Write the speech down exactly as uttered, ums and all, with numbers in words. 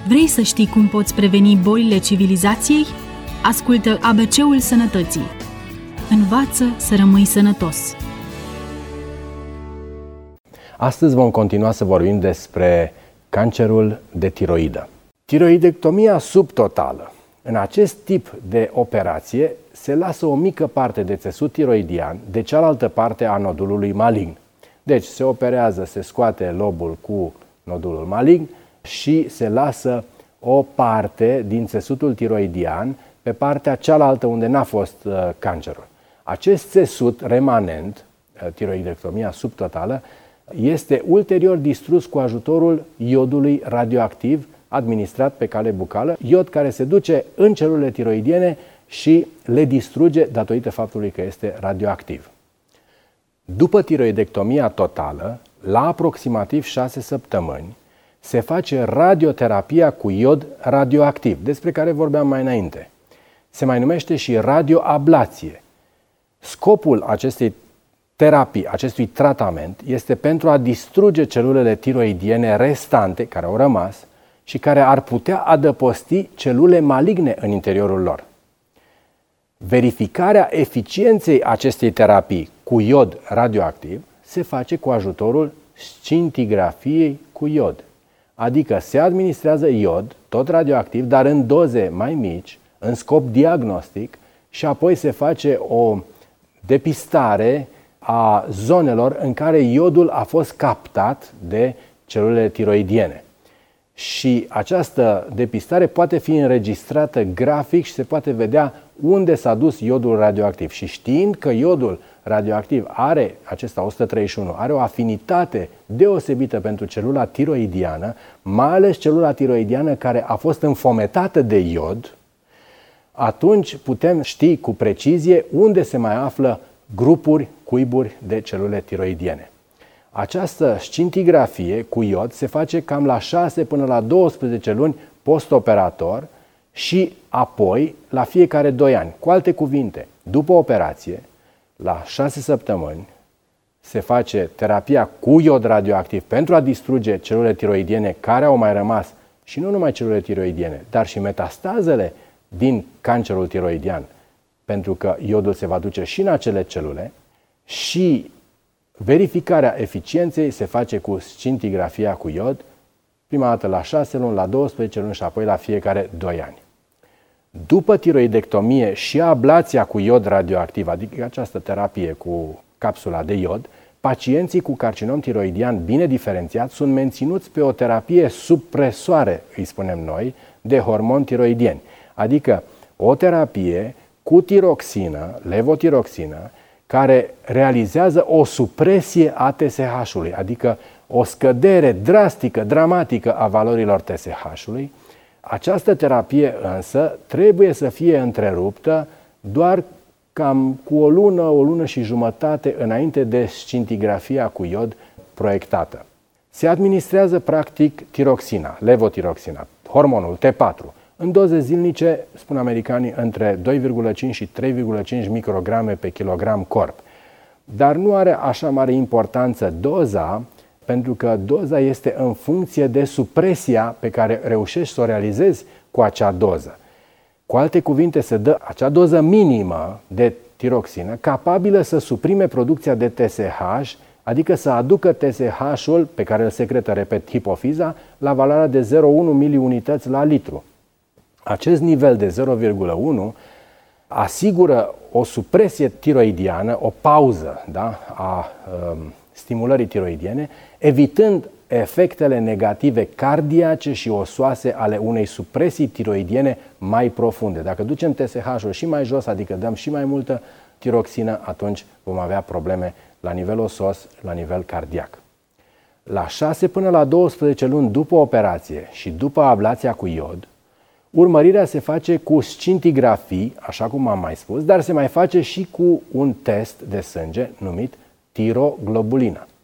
Vrei să știi cum poți preveni bolile civilizației? Ascultă A B C-ul Sănătății. Învață să rămâi sănătos. Astăzi vom continua să vorbim despre cancerul de tiroidă. Tiroidectomia subtotală. În acest tip de operație se lasă o mică parte de țesut tiroidian de cealaltă parte a nodulului malign. Deci se operează, se scoate lobul cu nodulul malign și se lasă o parte din țesutul tiroidian pe partea cealaltă unde n-a fost uh, cancerul. Acest țesut remanent, uh, tiroidectomia subtotală, este ulterior distrus cu ajutorul iodului radioactiv administrat pe cale bucală, iod care se duce în celulele tiroidiene și le distruge datorită faptului că este radioactiv. După tiroidectomia totală, la aproximativ șase săptămâni, se face radioterapia cu iod radioactiv, despre care vorbeam mai înainte. Se mai numește și radioablație. Scopul acestei terapii, acestui tratament, este pentru a distruge celulele tiroidiene restante, care au rămas, și care ar putea adăposti celule maligne în interiorul lor. Verificarea eficienței acestei terapii cu iod radioactiv se face cu ajutorul scintigrafiei cu iod. Adică se administrează iod, tot radioactiv, dar în doze mai mici, în scop diagnostic, și apoi se face o depistare a zonelor în care iodul a fost captat de celulele tiroidiene. Și această depistare poate fi înregistrată grafic și se poate vedea unde s-a dus iodul radioactiv. Și știind că iodul radioactiv are, acesta o sută treizeci și unu, are o afinitate deosebită pentru celula tiroidiană, mai ales celula tiroidiană care a fost înfometată de iod, atunci putem ști cu precizie unde se mai află grupuri, cuiburi de celule tiroidiene. Această scintigrafie cu iod se face cam la șase până la douăsprezece luni postoperator și apoi la fiecare doi ani. Cu alte cuvinte, după operație, la șase săptămâni, se face terapia cu iod radioactiv pentru a distruge celulele tiroidiene care au mai rămas, și nu numai celulele tiroidiene, dar și metastazele din cancerul tiroidian, pentru că iodul se va duce și în acele celule, și verificarea eficienței se face cu scintigrafia cu iod, prima dată la șase luni, la douăsprezece luni și apoi la fiecare doi ani. După tiroidectomie și ablația cu iod radioactiv, adică această terapie cu capsula de iod, pacienții cu carcinom tiroidian bine diferențiat sunt menținuți pe o terapie supresoare, îi spunem noi, de hormoni tiroidieni, adică o terapie cu tiroxină, levotiroxină, care realizează o supresie a T S H-ului, adică o scădere drastică, dramatică a valorilor T S H-ului. Această terapie însă trebuie să fie întreruptă doar cam cu o lună, o lună și jumătate înainte de scintigrafia cu iod proiectată. Se administrează practic tiroxina, levotiroxina, hormonul T patru, în doze zilnice, spun americanii, între doi virgulă cinci și trei virgulă cinci micrograme pe kilogram corp. Dar nu are așa mare importanță doza, pentru că doza este în funcție de supresia pe care reușești să o realizezi cu acea doză. Cu alte cuvinte, se dă acea doză minimă de tiroxină capabilă să suprime producția de T S H, adică să aducă T S H-ul pe care îl secretă, repet, hipofiza, la valoarea de zero virgulă unu miliunități la litru. Acest nivel de zero virgulă unu asigură o supresie tiroidiană, o pauză, da, a um, stimulării tiroidiene, evitând efectele negative cardiace și osoase ale unei supresii tiroidiene mai profunde. Dacă ducem T S H-ul și mai jos, adică dăm și mai multă tiroxină, atunci vom avea probleme la nivel osos, la nivel cardiac. La șase până la douăsprezece luni după operație și după ablația cu iod, urmărirea se face cu scintigrafii, așa cum am mai spus, dar se mai face și cu un test de sânge numit tiroglobulina.